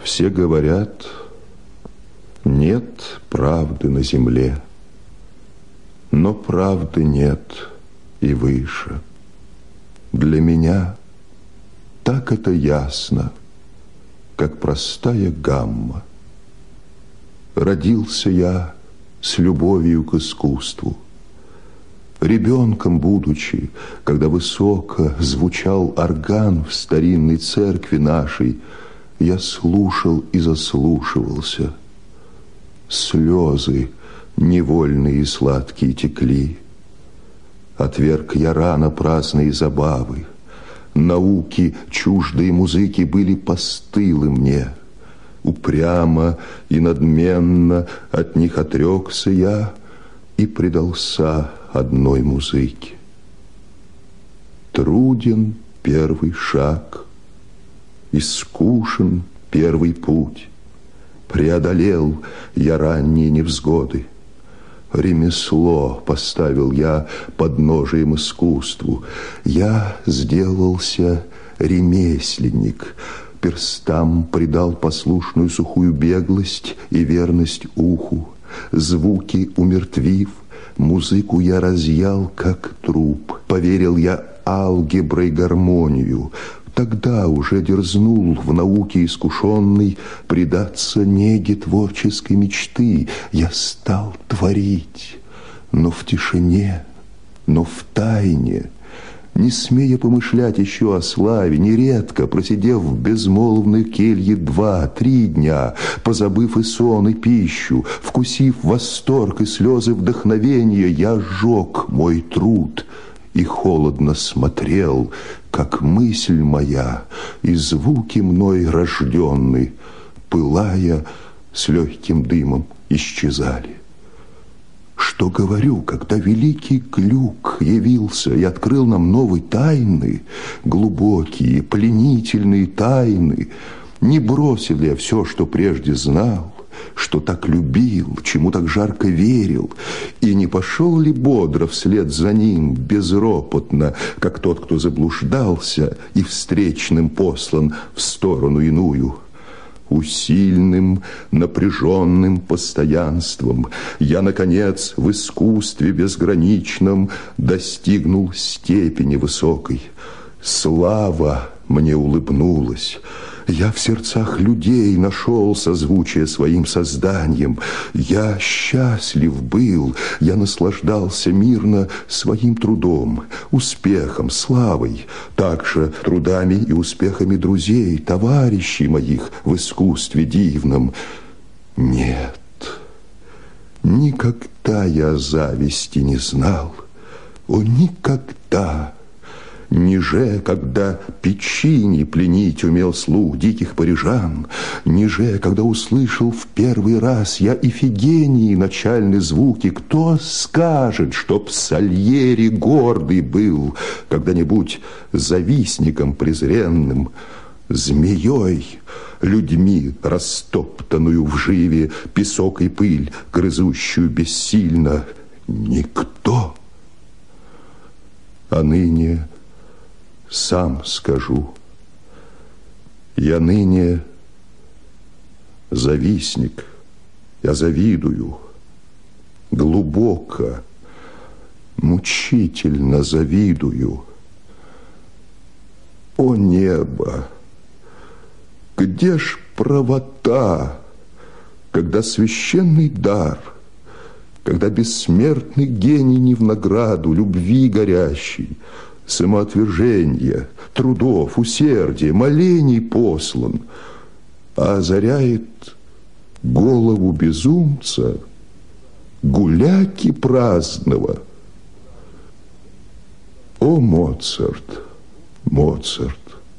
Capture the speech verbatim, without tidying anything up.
Все говорят, нет правды на земле, но правды нет и выше. Для меня так это ясно, как простая гамма. Родился я с любовью к искусству. Ребенком будучи, когда высоко звучал орган в старинной церкви нашей, я слушал и заслушивался. Слезы невольные и сладкие текли. Отверг я рано праздные забавы. Науки, чуждые музыки были постылы мне. Упрямо и надменно от них отрекся я и предался одной музыке. Труден первый шаг, и скушен первый путь. Преодолел я ранние невзгоды. Ремесло поставил я подножием искусству. Я сделался ремесленник, перстам придал послушную сухую беглость и верность уху. Звуки умертвив, музыку я разъял, как труп. Поверил я алгеброй гармонию. Тогда уже дерзнул в науке искушенный предаться неге творческой мечты. Я стал творить, но в тишине, но в тайне, не смея помышлять еще о славе, нередко, просидев в безмолвной келье два-три дня, позабыв и сон, и пищу, вкусив восторг и слезы вдохновения, я сжег мой труд и холодно смотрел, как мысль моя и звуки мной рожденные, пылая, с легким дымом исчезали. Что говорю, когда великий Глюк явился и открыл нам новые тайны, глубокие, пленительные тайны, не бросил я все, что прежде знал, что так любил, чему так жарко верил, и не пошел ли бодро вслед за ним, безропотно, как тот, кто заблуждался и встречным послан в сторону иную? Усильным, напряженным постоянством я, наконец, в искусстве безграничном достигнул степени высокой. Слава мне улыбнулась. Я в сердцах людей нашел созвучие своим созданием. Я счастлив был, я наслаждался мирно своим трудом, успехом, славой, также трудами и успехами друзей, товарищей моих в искусстве дивном. Нет, никогда я зависти не знал, о, никогда. Ниже, когда Пиччини пленить умел слух диких парижан, ниже, когда услышал в первый раз я Ифигении начальные звуки, кто скажет, чтоб Сальери гордый был когда-нибудь завистником презренным, змеей, людьми растоптанную в живе, песок и пыль, грызущую бессильно? Никто. А ныне сам скажу, я ныне завистник, я завидую, глубоко, мучительно завидую. О небо, где ж правота, когда священный дар, когда бессмертный гений не в награду любви горящий, самоотвержения, трудов, усердия, молений послан, а озаряет голову безумца, гуляки праздного. О, Моцарт, Моцарт,